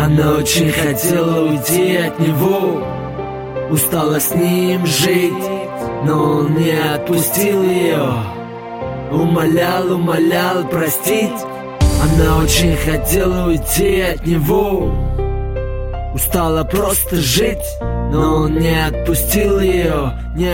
Она очень хотела уйти от него, устала с ним жить, но он не отпустил ее. Умолял простить. Она очень хотела уйти от него, устала просто жить, но он не отпустил ее,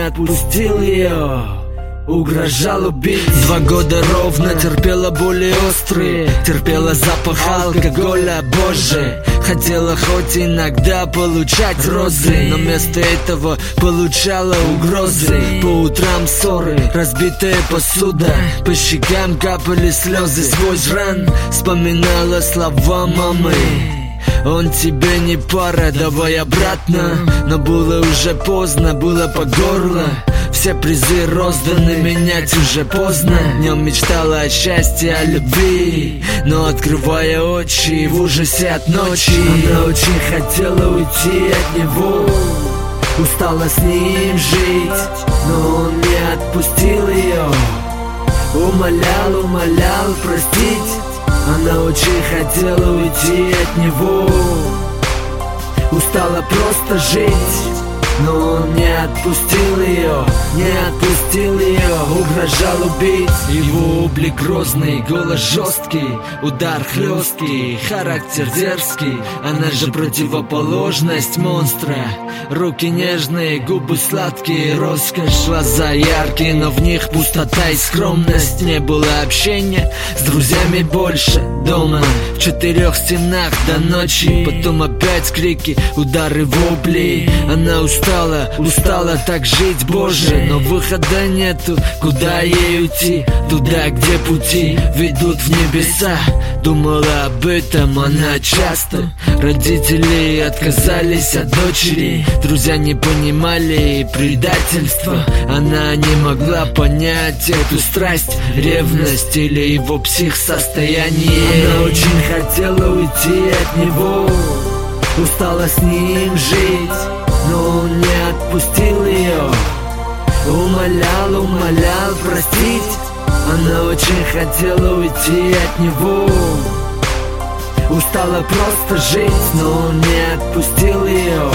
угрожал убить. 2 года ровно терпела боли острые, терпела запах алкоголя, боже. Хотела хоть иногда получать розы, но вместо этого получала угрозы. По утрам ссоры, разбитая посуда, по щекам капали слезы. Свой ран вспоминала слова мамы: он тебе не пара, давай обратно. Но было уже поздно, было по горло. Все призы розданы, менять уже поздно. Днем мечтала о счастье, о любви, но открывая очи в ужасе от ночи. Она очень хотела уйти от него, устала с ним жить, но он не отпустил ее. Умолял простить. Она очень хотела уйти от него, устала просто жить, но он не отпустил ее, угрожал убить. Его облик грозный, голос жесткий, удар хлесткий, характер дерзкий. Она же противоположность монстра. Руки нежные, губы сладкие, роскошь. Глаза яркие, но в них пустота и скромность. Не было общения с друзьями больше. Дома в 4 стенах до ночи, потом опять крики, удары, вопли. Она устала так жить, боже, но выхода нету. Куда ей уйти? Туда, где пути ведут в небеса. Думала об этом она часто. Родители отказались от дочери, друзья не понимали предательства. Она не могла понять эту страсть, ревность или его психсостояние. Она очень хотела уйти от него, устала с ним жить, но он не отпустил ее. Умолял простить. Она очень хотела уйти от него, устала просто жить, но он не отпустил ее,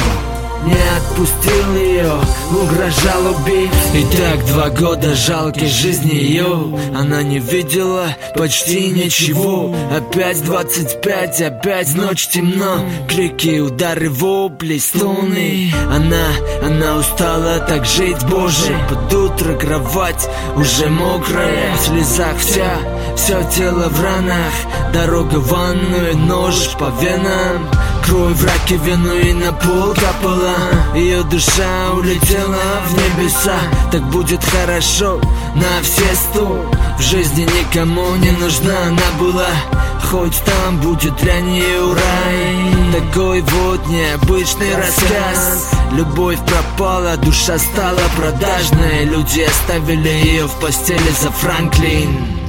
угрожал убить. Итак, 2 года жалкой жизни ее, она не видела почти ничего. Опять 25, опять ночь, темно, крики, удары, вопли, стоны. Она устала так жить, боже. Под утро кровать уже мокрая, в слезах все тело в ранах. Дорога в ванную, нож по венам, кровь в раковину и на пол капала. Ее душа улетела в небеса. Так будет хорошо на все 100. В жизни никому не нужна она была, хоть там будет для нее рай. Такой вот необычный рассказ. Любовь пропала, душа стала продажной. Люди оставили ее в постели за Франклин.